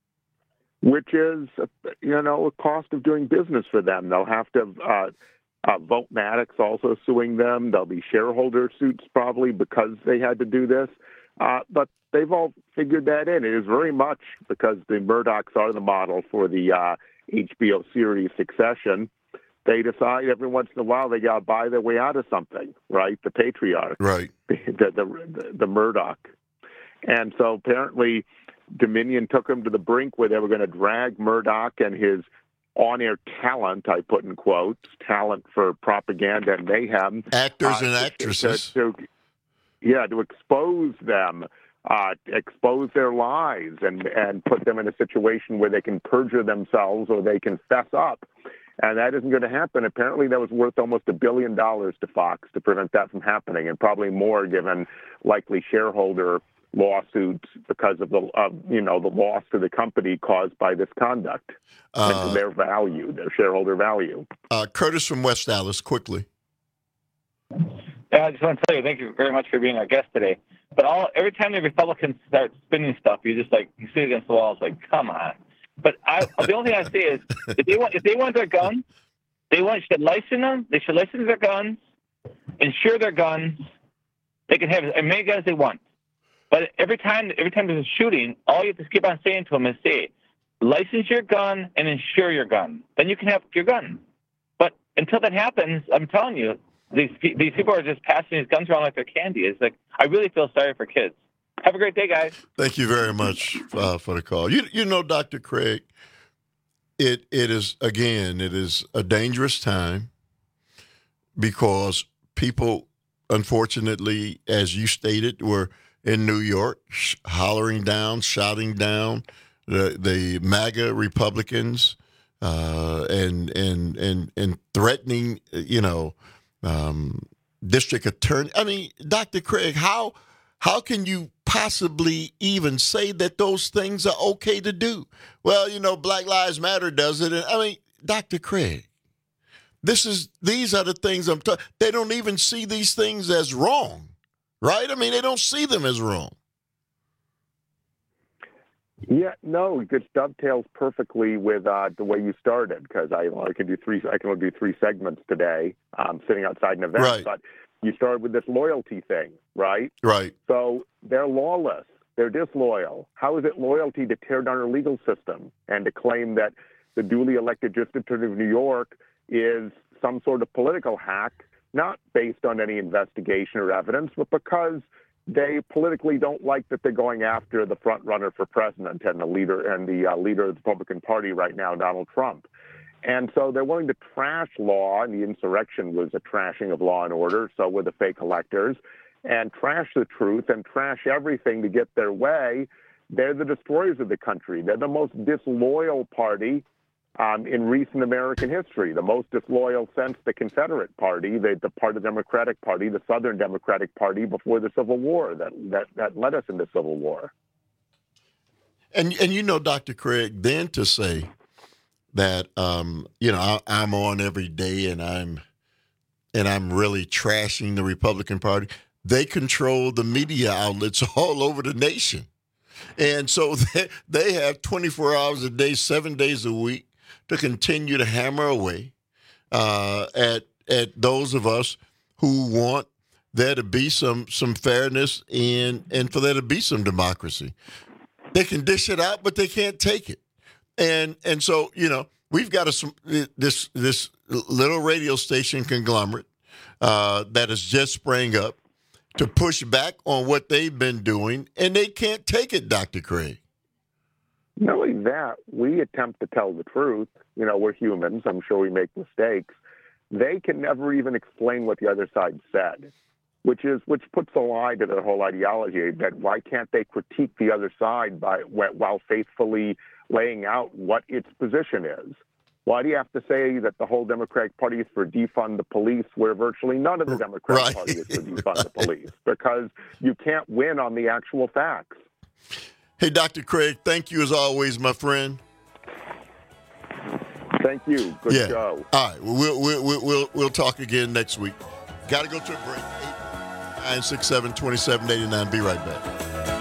Which is, you know, a cost of doing business for them. They'll have to uh, uh, Vote-Matics also suing them. There'll be shareholder suits probably because they had to do this. Uh, but they've all figured that in. It is very much because the Murdochs are the model for the uh, H B O series Succession. They decide every once in a while they got to buy their way out of something, right? The patriarch, right? The the, the, the Murdoch. And so apparently Dominion took them to the brink where they were going to drag Murdoch and his on-air talent, I put in quotes, talent for propaganda and mayhem. Actors uh, and actresses. To, to, Yeah, to expose them, uh, expose their lies, and, and put them in a situation where they can perjure themselves or they can fess up. And that isn't going to happen. Apparently, that was worth almost a billion dollars to Fox to prevent that from happening, and probably more given likely shareholder lawsuits because of the uh, you know the loss to the company caused by this conduct uh, and to their value, their shareholder value. Uh, Curtis from West Dallas, quickly. Yeah, I just want to tell you, thank you very much for being our guest today. But all every time the Republicans start spinning stuff, you just like you sit against the wall. It's like, come on. But I, the only thing I say is, if they want, if they want their guns, they want should license them. They should license their guns, insure their guns. They can have as many guns as they want. But every time, every time there's a shooting, all you have to keep on saying to them is, say, license your gun and insure your gun. Then you can have your gun. But until that happens, I'm telling you, these these people are just passing these guns around like they're candy. It's like, I really feel sorry for kids. Have a great day, guys. Thank you very much uh, for the call. You you know, Doctor Craig, it it is, again, it is a dangerous time because people, unfortunately, as you stated, were in New York sh- hollering down, shouting down the the MAGA Republicans uh, and and and and threatening, you know, um, district attorney. I mean, Doctor Craig, how how can you possibly even say that those things are okay to do? Well, you know, Black Lives Matter does it. And I mean, Doctor Craig, this is these are the things I'm talking. They don't even see these things as wrong, right? I mean, they don't see them as wrong. Yeah, no, it just dovetails perfectly with uh, the way you started, because I, I can do three. I can only do three segments today. Um, sitting outside an event, right. But you started with this loyalty thing, right? Right. So they're lawless. They're disloyal. How is it loyalty to tear down our legal system and to claim that the duly elected District Attorney of New York is some sort of political hack, not based on any investigation or evidence, but because they politically don't like that they're going after the front runner for president and the leader and the uh, leader of the Republican Party right now, Donald Trump. And so they're willing to trash law, and the insurrection was a trashing of law and order, so were the fake electors, and trash the truth and trash everything to get their way. They're the destroyers of the country. They're the most disloyal party um, in recent American history, the most disloyal since the Confederate Party, the, the part of the Democratic Party, the Southern Democratic Party before the Civil War that, that, that led us into Civil War. And, and you know, Doctor Craig, then to say that, um, you know, I, I'm on every day and I'm and I'm really trashing the Republican Party. They control the media outlets all over the nation. And so they, they have twenty-four hours a day, seven days a week to continue to hammer away uh, at at those of us who want there to be some some fairness and, and for there to be some democracy. They can dish it out, but they can't take it. And and so, you know, we've got a, this this little radio station conglomerate uh, that has just sprang up to push back on what they've been doing, and they can't take it, Doctor Craig. Not only that, we attempt to tell the truth. You know, we're humans. I'm sure we make mistakes. They can never even explain what the other side said, which is which puts a lie to their whole ideology. That why can't they critique the other side by while faithfully laying out what its position is? Why do you have to say that the whole Democratic Party is for defund the police, where virtually none of the Democratic right. Party is for defund the police? Because you can't win on the actual facts. Hey, Doctor Craig, thank you as always, my friend. Thank you. Good yeah. show. All right. We'll, we'll, we'll, we'll, we'll talk again next week. Got to go to a break. eight nine six seven, two seven eight nine. Be right back.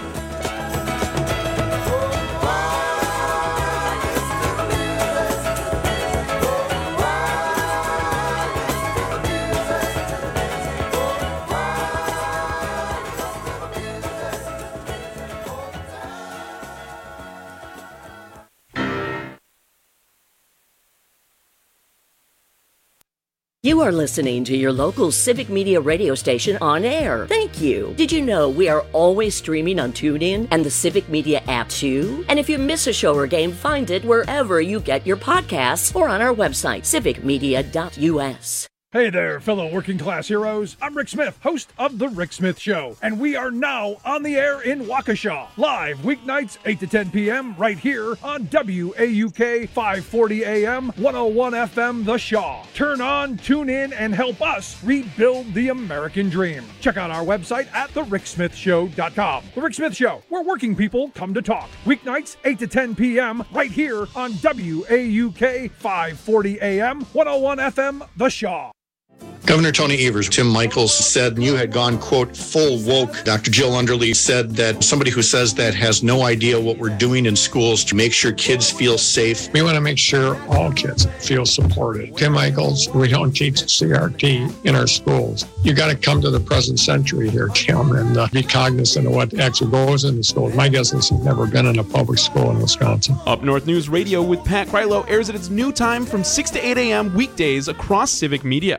You are listening to your local Civic Media radio station on air. Thank you. Did you know we are always streaming on TuneIn and the Civic Media app too? And if you miss a show or game, find it wherever you get your podcasts or on our website, civic media dot u s. Hey there, fellow working class heroes. I'm Rick Smith, host of The Rick Smith Show, and we are now on the air in Waukesha, live weeknights eight to ten p.m. right here on W A U K five forty A M, one oh one F M The Shaw. Turn on, tune in, and help us rebuild the American dream. Check out our website at the rick smith show dot com. The Rick Smith Show, where working people come to talk. Weeknights eight to ten p.m. right here on W A U K five forty A M, one oh one F M The Shaw. Governor Tony Evers, Tim Michaels said you had gone, quote, full woke. Doctor Jill Underly said that somebody who says that has no idea what we're doing in schools to make sure kids feel safe. We want to make sure all kids feel supported. Tim Michaels, we don't teach C R T in our schools. You got to come to the present century here, Tim, and uh, be cognizant of what actually goes in the schools. My guess is he's never been in a public school in Wisconsin. Up North News Radio with Pat Krylo airs at its new time from six to eight a.m. weekdays across Civic Media.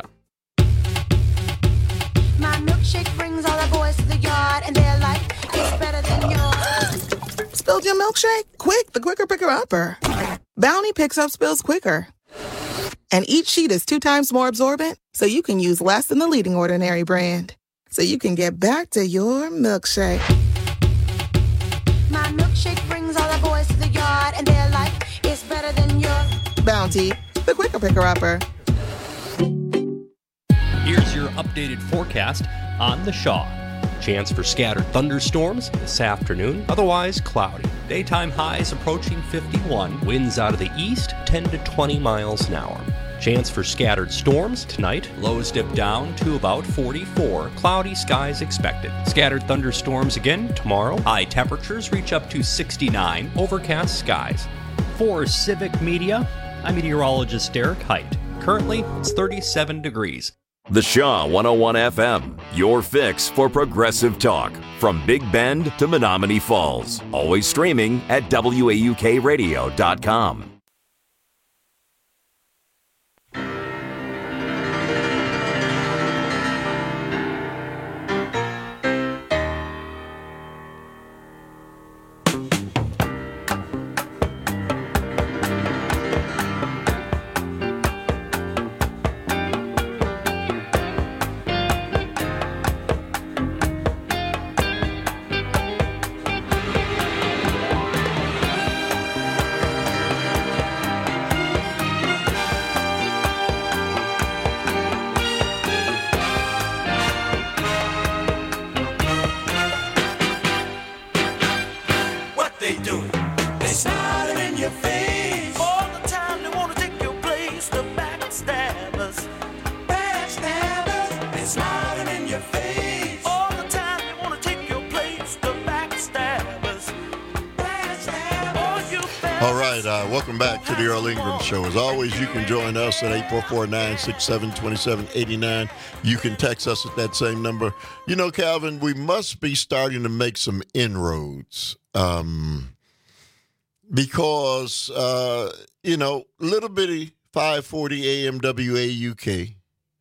My milkshake brings all the boys to the yard, and they're like, it's better than yours. Spilled your milkshake? Quick, the quicker picker upper. Bounty picks up spills quicker. And each sheet is two times more absorbent, so you can use less than the leading Ordinary brand. So you can get back to your milkshake. My milkshake brings all the boys to the yard, and they're like, it's better than yours. Bounty, the quicker picker upper. Here's your updated forecast on the Shaw. Chance for scattered thunderstorms this afternoon, otherwise cloudy. Daytime highs approaching fifty-one, winds out of the east ten to twenty miles an hour. Chance for scattered storms tonight, lows dip down to about forty-four, cloudy skies expected. Scattered thunderstorms again tomorrow, high temperatures reach up to sixty-nine, overcast skies. For Civic Media, I'm meteorologist Derek Height. Currently, it's thirty-seven degrees. The Shaw one oh one F M, your fix for progressive talk. From Big Bend to Menominee Falls. Always streaming at W A U K radio dot com. Welcome back to the Earl Ingram Show. As always, you can join us at eight four four, nine six seven, two seven eight nine. You can text us at that same number. You know, Calvin, we must be starting to make some inroads um, because, uh, you know, little bitty five forty A M W A U K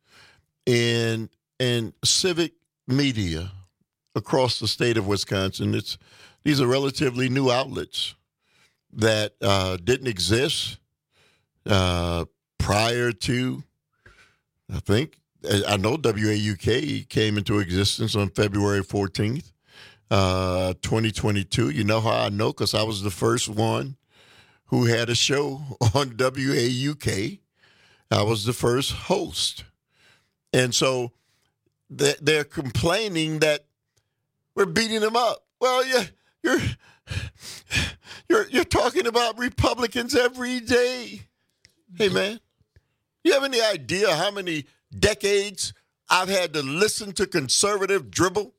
and, and Civic Media across the state of Wisconsin, it's these are relatively new outlets that uh, didn't exist uh, prior to, I think, I know W A U K came into existence on February fourteenth, uh, twenty twenty-two. You know how I know? Because I was the first one who had a show on W A U K. I was the first host. And so they're complaining that we're beating them up. Well, yeah, you're... You're you're talking about Republicans every day. Hey, man, you have any idea how many decades I've had to listen to conservative dribble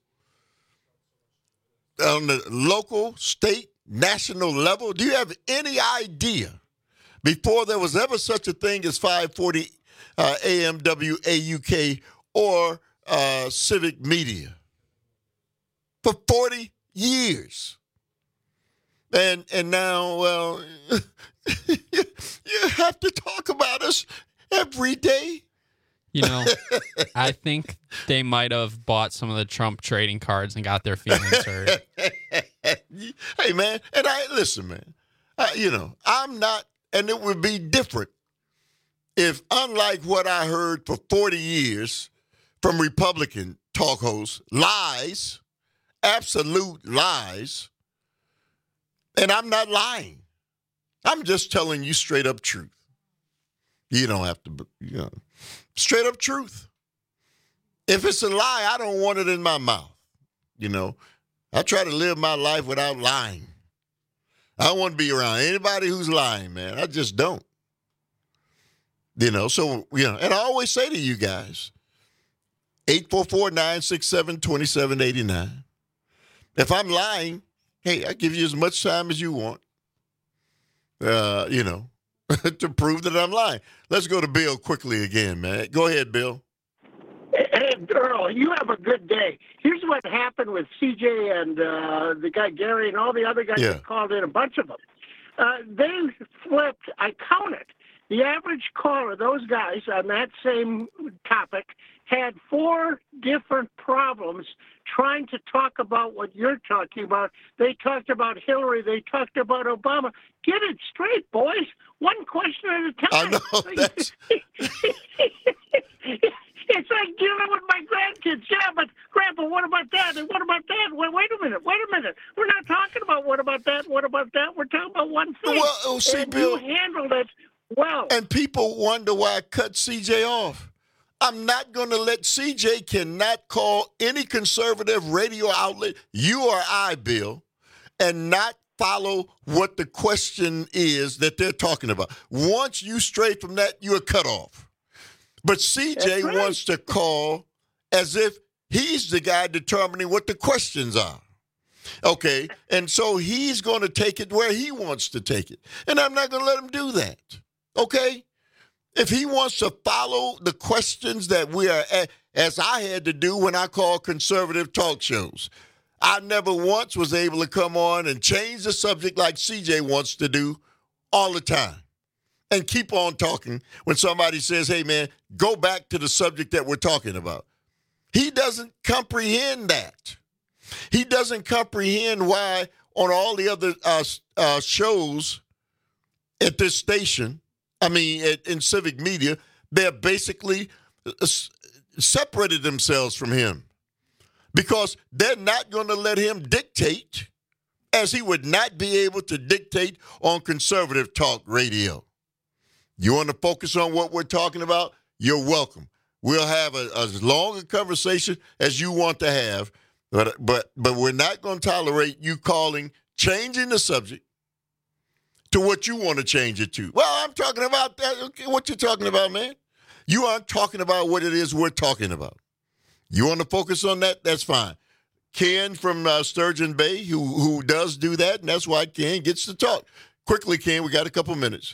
on the local, state, national level? Do you have any idea before there was ever such a thing as five forty uh, A M W A U K or uh, Civic Media? For forty years. And and now, well, you, you have to talk about us every day. You know, I think they might have bought some of the Trump trading cards and got their feelings hurt. Hey, man, and I listen, man. Uh, you know, I'm not, and it would be different if, unlike what I heard for forty years from Republican talk hosts, lies, absolute lies. And I'm not lying. I'm just telling you straight up truth. You don't have to, you know, straight up truth. If it's a lie, I don't want it in my mouth. You know, I try to live my life without lying. I don't want to be around anybody who's lying, man. I just don't. You know, so, you know, and I always say to you guys, eight four four, nine six seven, two seven eight nine. If I'm lying, hey, I give you as much time as you want, uh, you know, to prove that I'm lying. Let's go to Bill quickly again, man. Go ahead, Bill. Hey, Earl, you have a good day. Here's what happened with C J and uh, the guy Gary and all the other guys Yeah. that called in, a bunch of them. Uh, they flipped, I counted. The average caller, those guys on that same topic, had four different problems trying to talk about what you're talking about. They talked about Hillary. They talked about Obama. Get it straight, boys. One question at a time. I know. That's... It's like dealing with my grandkids. Yeah, but Grandpa, what about that? And what about that? Wait, wait a minute. Wait a minute. We're not talking about what about that? What about that? We're talking about one thing. Well, oh, see, and Bill, you handled it well. And people wonder why I cut C J off. I'm not going to let C J cannot call any conservative radio outlet, you or I, Bill, and not follow what the question is that they're talking about. Once you stray from that, you're cut off. But C J right. wants to call as if he's the guy determining what the questions are. Okay, and so he's going to take it where he wants to take it. And I'm not going to let him do that. Okay? If he wants to follow the questions that we are, as I had to do when I called conservative talk shows, I never once was able to come on and change the subject like C J wants to do all the time and keep on talking when somebody says, hey, man, go back to the subject that we're talking about. He doesn't comprehend that. He doesn't comprehend why on all the other uh, uh, shows at this station, I mean, at, in civic media, they're basically uh, separated themselves from him because they're not going to let him dictate, as he would not be able to dictate on conservative talk radio. You want to focus on what we're talking about? You're welcome. We'll have a, as long a conversation as you want to have, but but but we're not going to tolerate you calling, changing the subject to what you want to change it to. Well, I'm talking about that. Okay, what you talking about, man? You aren't talking about what it is we're talking about. You want to focus on that? That's fine. Ken from uh, Sturgeon Bay, who who does do that, and that's why Ken gets to talk. Quickly, Ken, we got a couple minutes.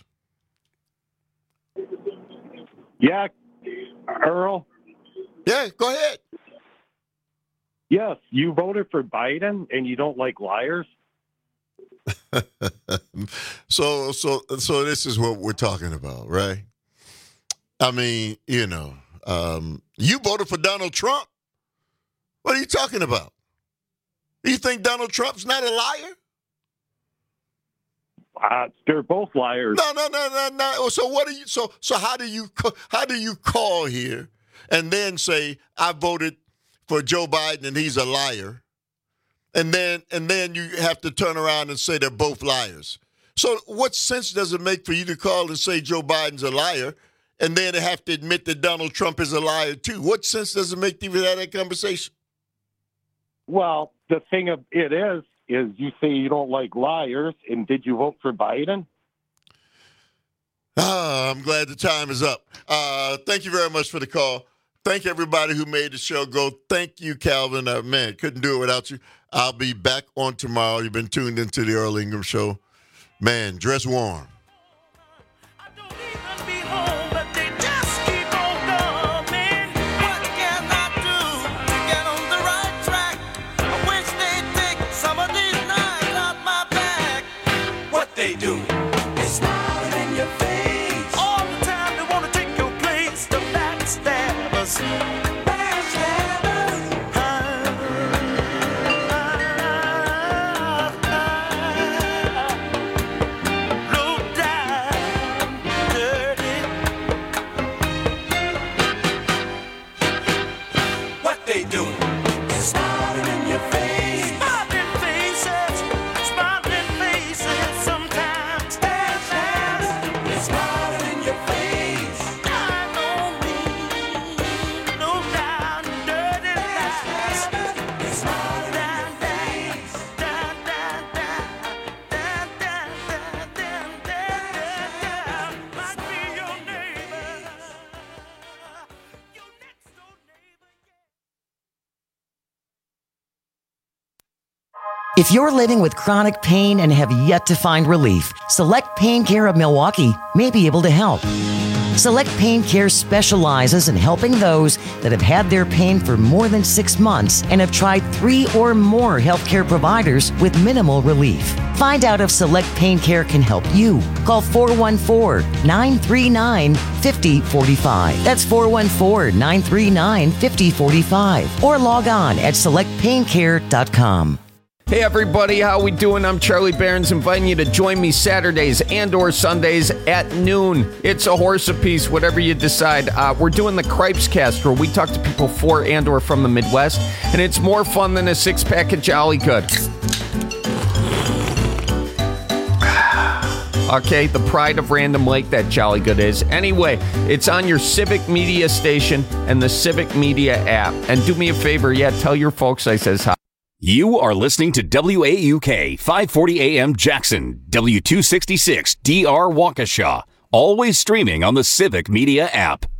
Yeah, Earl. Yeah, go ahead. Yes, you voted for Biden and you don't like liars? so so so this is what we're talking about, right? I mean, you know, um, you voted for Donald Trump. What are you talking about? You think Donald Trump's not a liar? Uh, they're both liars. No, no, no, no, no. So what do you? So so how do you how do you call here and then say I voted for Joe Biden and he's a liar, and then and then you have to turn around and say they're both liars? So what sense does it make for you to call and say Joe Biden's a liar, and then have to admit that Donald Trump is a liar too? What sense does it make to even have that conversation? Well, the thing of it is. is you say you don't like liars, and did you vote for Biden? Ah, I'm glad the time is up. Uh, thank you very much for the call. Thank everybody who made the show go. Thank you, Calvin. Uh, man, couldn't do it without you. I'll be back on tomorrow. You've been tuned into the Earl Ingram Show. Man, dress warm. They do. They smile in your face. All the time they want to take your place. The backstabbers. Backstabbers. Low down, dirty. What they do? They smile in your face. Smiling faces. Smiling faces. Sometimes If you're living with chronic pain and have yet to find relief, Select Pain Care of Milwaukee may be able to help. Select Pain Care specializes in helping those that have had their pain for more than six months and have tried three or more healthcare providers with minimal relief. Find out if Select Pain Care can help you. Call four one four, nine three nine, five zero four five. That's four one four, nine three nine, five zero four five. Or log on at select pain care dot com. Hey everybody, how we doing? I'm Charlie Barons, inviting you to join me Saturdays and or Sundays at noon. It's a horse apiece, whatever you decide. Uh, we're doing the Cripes Cast, where we talk to people for and or from the Midwest, and it's more fun than a six-pack of Jolly Good. Okay, the pride of Random Lake, that Jolly Good is. Anyway, it's on your Civic Media station and the Civic Media app. And do me a favor, yeah, tell your folks I says hi. You are listening to W A U K five forty A M Jackson, W two sixty-six D R Waukesha, always streaming on the Civic Media app.